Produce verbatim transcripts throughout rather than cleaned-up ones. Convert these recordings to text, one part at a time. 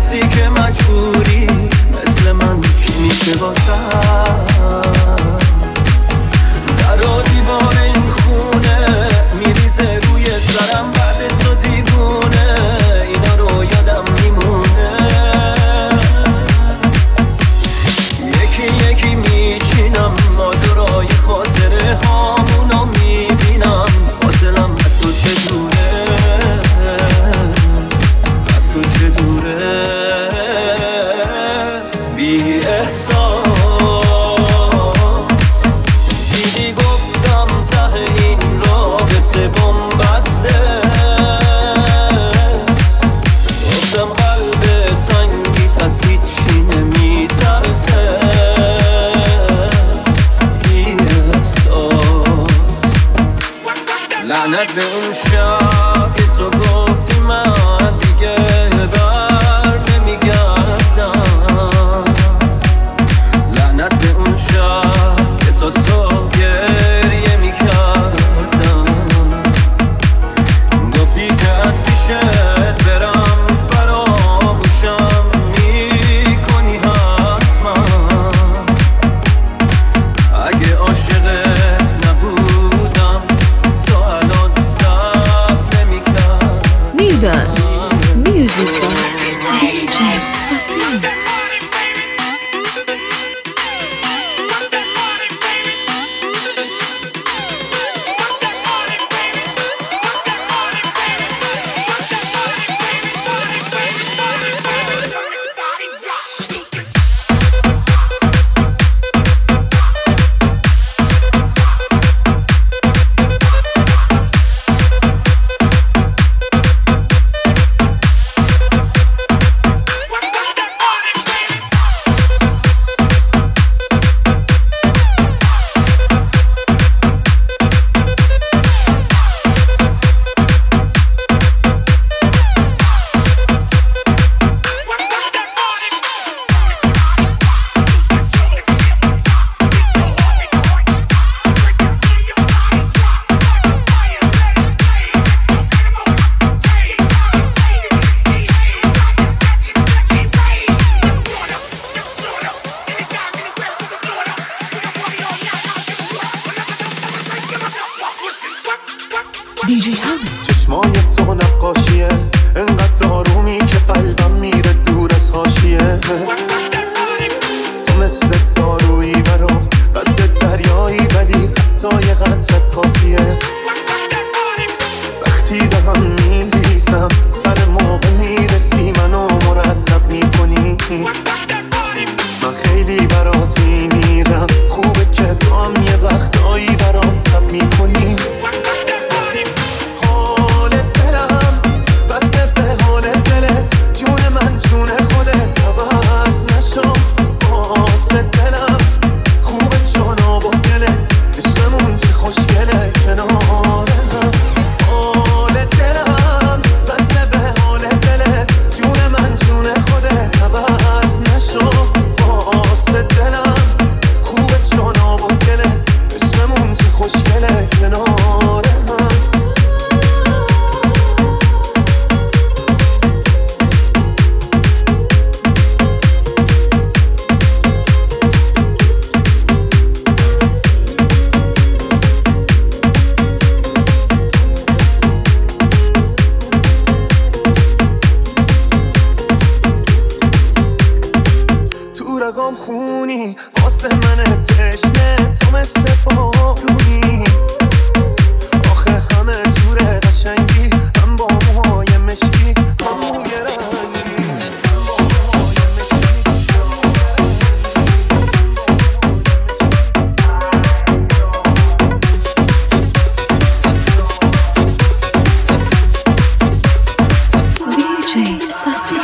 گفتی که مجبوری مثل من کی میشه واسم در و دیوار این خونه میریزه روی سرم بعد تو دیوونه اینا رو یادم میمونه یکی یکی میچینم ماجرای خاطره هامونو میبینم فاصلم از تو چه دوره از تو چه دوره بی احساس دیدی گفتم ته این رابطه بنبسته گفتم قلب سنگیت از هیچی نمیترسه بی احساس لعنت به اون شب که تو گفتی من دیگه بر نمیگردم لعنت به اون شب که تو صبح گریه میکردم گفتی که از پیشت برم فراموشم میکنی حتما اگه عاشقت نبودم تو الان صبر نمیکرد New Dance Music by دی جی Sasi. دی جی چشمای تو نقاشیه انقدر آرومی که قلبم میره دور از حاشیه تو مثل دارویی برام قد دریایی ولی حتی یه قطرت کافیه وقتی به هم میریسم سر موقع میرسی منو مرتب میکنی من خیلی براتی میرم خوبه که تو هم یه وقتایی برام تب میکنی خونی واسه من تشنه تو مثل بارونی آخه همه جوره قشنگی هم با موهای مشکی هم موی رنگی دی جی Sasi.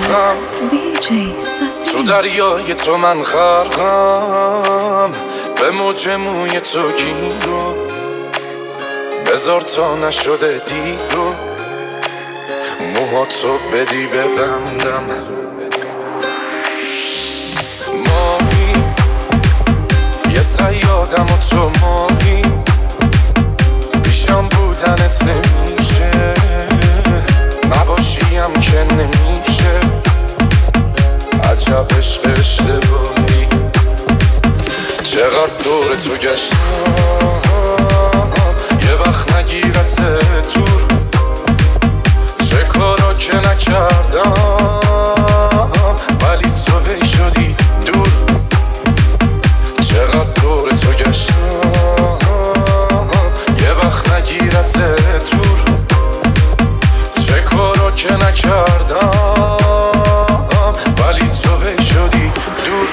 غرقم دی جی ساسی تو دریای تو من غرقم به موج موی تو گیرو بذار تا نشده دیرو موها تو بدی ببندم ماهی یه سیادم و تو ماهی بیشم بودنت نمیشه نباشیم که نمیشه عجب عشق اشتباهی چقدر دور تو گشتم یه وقت نگیرت دور چه کارا که نکردم ولی تو هی شدی دور چقدر دور تو گشتم یه وقت نگیرت دور چه کارا که نکردم ولی تو هی شدی دور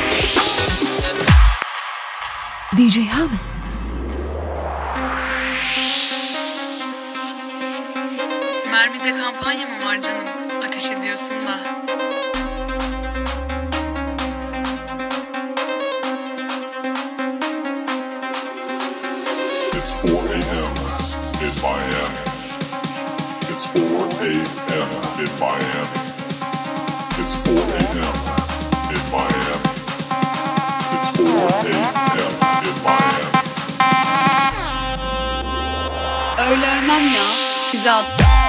دی جی حامد Mermi'de kampanya mı var canım? Ateş ediyorsun da. It's four a.m. in Miami. It's four a.m. in Miami. It's four a.m. in Miami. It's four a.m. in Miami. Öyle ölmem ya. Bize at.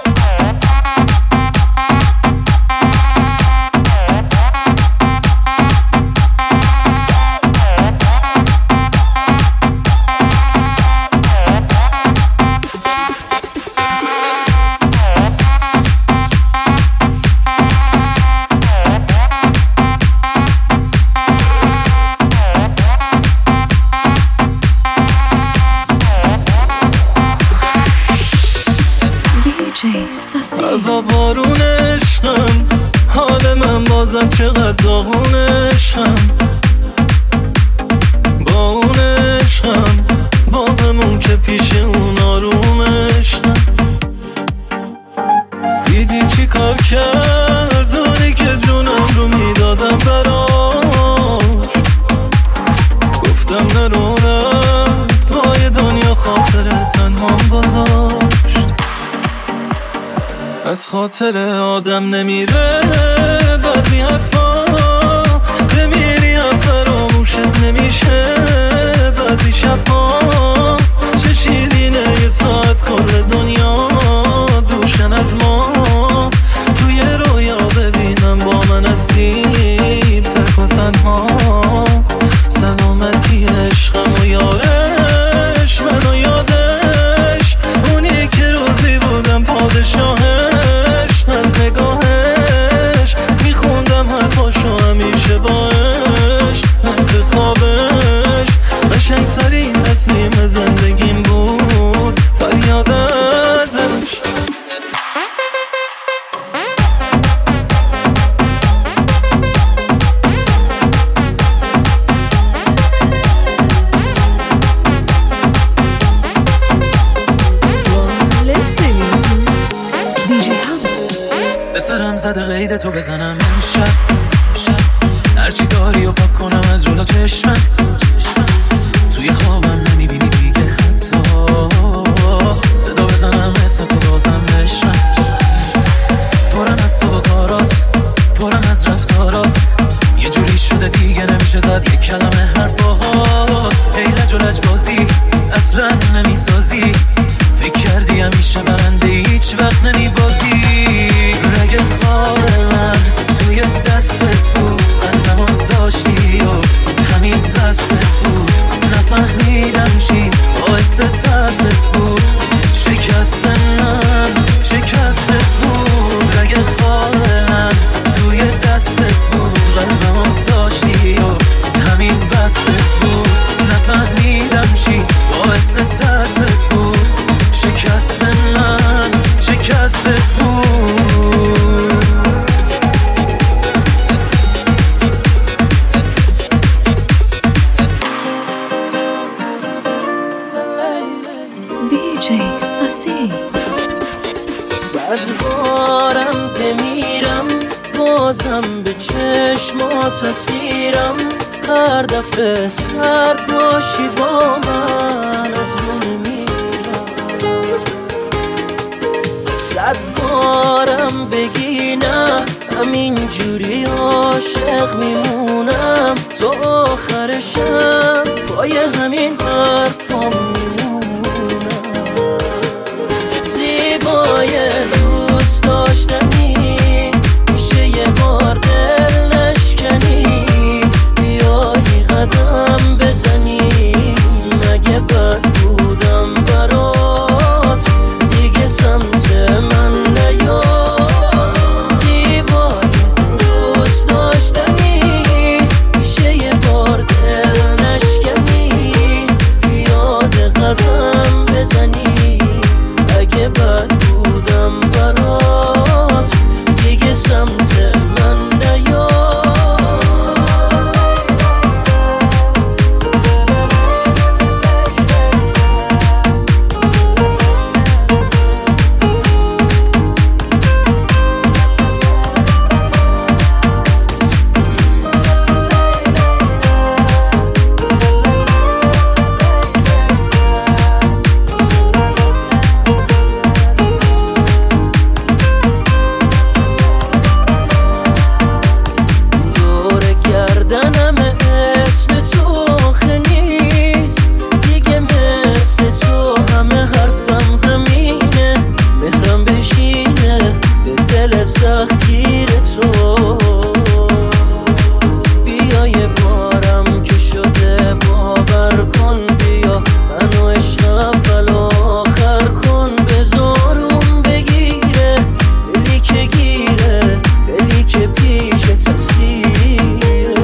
هوا بارون عشقم حال من بازم چقدر داغون عشقم با اون عشقم باغمون که پیش اون آروم عشقم دیدی چی کار کرد اونی که جونم رو میدادم براش گفتم نرو رفت وای دنیا خاطر تنهام گذاشت از خاطر آدم نمیره بعضی حرفا بمیریم فراموشت نمیشه بعضی شبها چه شیرینه یه ساعت کل دنیا دوشن از ما توی رویا ببینم با من هستیم تک و تنها سلامتی عشقم و یارش منو یادش اونی که روزی بودم پادشاهش از نگاهش میخوندم حرفاشو همیشه باش انتخابش قشنگترین تصمیم زندگیم بود فریاد ازش زده قید تو بزنم امشب هرچی داری و پاک کنم از جلو چشمم توی خوابم نمیبینی دیگه حتی صدا بزنم اسم تو بازم نشم پرم از تو و کارات پرم از رفتارات یه جوری شده دیگه نمیشه زد یک کلمه حرفات ای لج و لج بازی اصلا نمیسازی فکر کردی همیشه برنده هیچ وقت نمیبازی رگ خواب من توی دستت بود قلبمو داشتی و همین دستت بود نفهمیدم چی باعث ترست بود شکست من شکستت بود رگ خواب من توی دستت بود قلبمو داشتی و همین بستت بود نفهمیدم چی باعث ترست بود شکست من شکستت بود دی جی ساسی صد بارم بمیرم با بازم به چشمات اسیرم، هر دفعه سر پاشی با من از رو نمیرم. صد بارم بگی نه همین جوری عاشق میمونم، تا آخر شب پای همین حرفام میمونم. زیبای دوست داشتنی میشه یه بار دل نشکنی، بیایی قدم بزنی، مگه بد بودم برات دیگه سمت من نیا. زیبای دوست داشتنی میشه یه بار دل نشکنی، بیاد قدم بزنی، اگه بد بودم برات دیگه سمت من نیا. سختگیر تو بیا یه بارم که شده باور کن، بیا منو عشق اول آخر کن، بذارم بگیره دلی که گیره، دلی که پیش تصویره.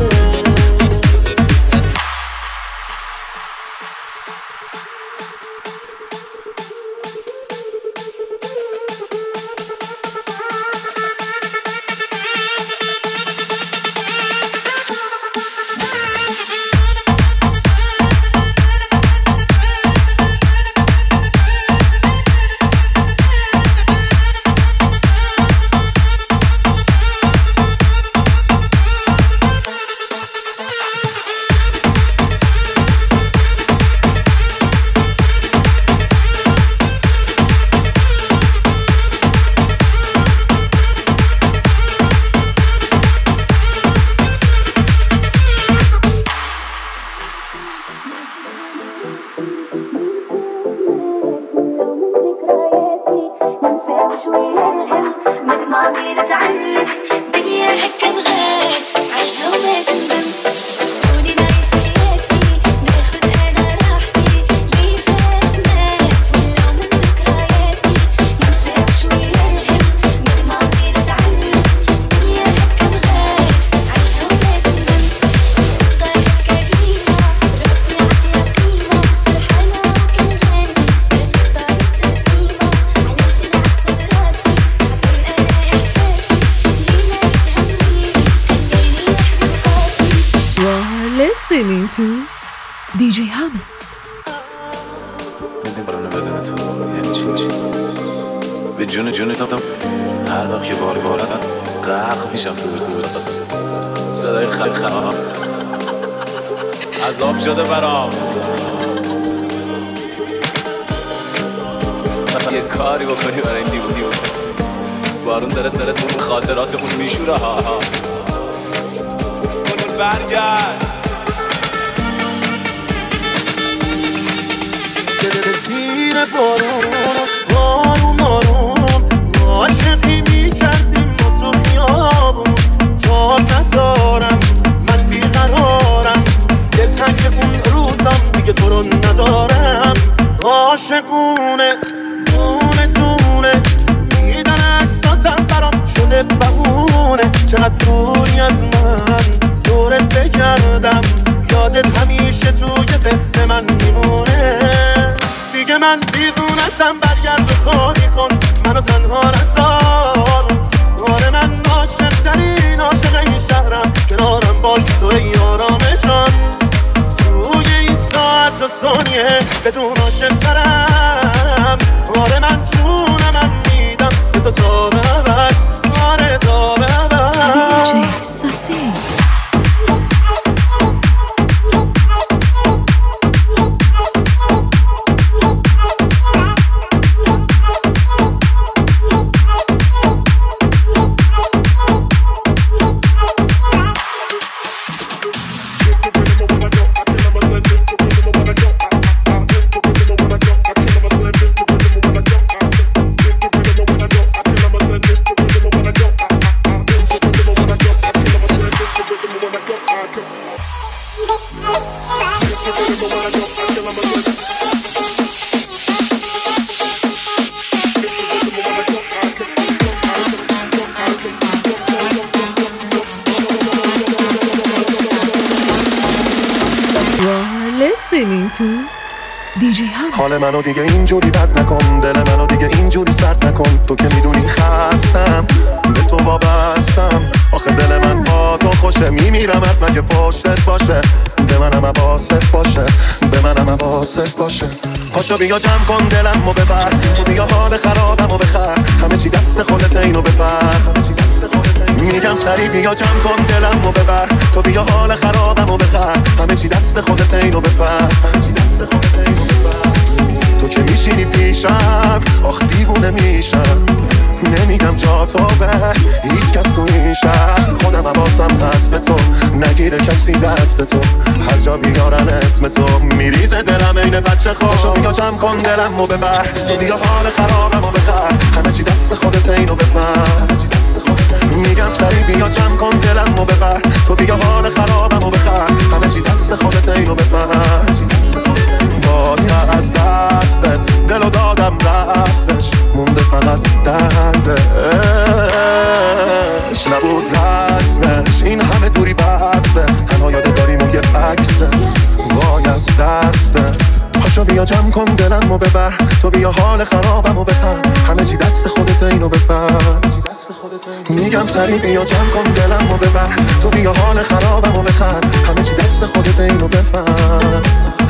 Listening to دی جی حامد. نمیبرم بدن تو یعنی چی چی به جون جون دادم، هر وقت که باری باردن غرق میشم تو دور صدای خیلی خراب عذاب شده برام. یه کاری بکنی برای این دیوونی بارون داره داره تو خاطراتمون میشوره ها ها. کنون برگرد زیر بارون آروم آروم عاشقی میکردیم ما تو خیابون، تا ندارم من بیقرارم، دلتنگ اون روزم دیگه تو رو ندارم. عاشقونه دونه دونه میدن عکساتم برام شده بهونه، چقدر دوری از من دورت بگردم، یادت همیشه توی ذهن من میمونه. دیگه من دیوونتم، برگرد و خالی کن منو تنها نذار. آره من عاشق ترین عاشق این شهرم، کنارم باش توی آرام جان. توی این ساعت و ثانیه بدون عاشق ترم. آره من جونم من میدم به تو تا به ابد، آره تا به ابد. Listening to دی جی هم. حال منو دیگه اینجوری بد نکن، دل منو دیگه اینجوری سرد نکن. تو که میدونی خستم، به تو وابستم. آخه دل من با تو خوشه، میمیرم از من که پشتت باشه. به منم حواست باشه، به منم حواست باشه. پاشو بیا جمع کن دلمو ببر، تو بیا حال خرابمو بخر. همه چی دست خودت اینو بفر، میگم سری بیا جمع کن دلمو ببر. تو بیا حال خرابمو بخر. همه چی دست خودت اینو بفر. تو که میشینی پیشم، آخ دیوونه میشم. نمیدم جا تو به هیچ کس تو این شهر. خودم حواسم هست به تو، نگیره کسی دست تو. هر جا بیارن اسم تو، میریزه دلم این بچه خود. پاشو بیا جمع کن دلمو ببر، تو بیا حال خرابمو بخر. همه چی دست خودت اینو بفهم. میگم سری بیا جمع کن دلمو ببر. تو بیا حال خرابمو بخر. همه چی دست خودت اینو بفهم. باید از دستت دلو دادم رفتش، مونده فقط دردش. نبود رسمش این همه دوری بسته، تنها یادگاریمون یه عکسه. وای از دستت پاشو بیا جمع کن دلمو ببر. تو بیا حال خرابمو بخر. همه چی دست خودت اینو بفهم. میگم سری بیا جمع کن دلمو ببر. تو بیا حال خرابمو بخر. همه چی دست خودت اینو بفهم.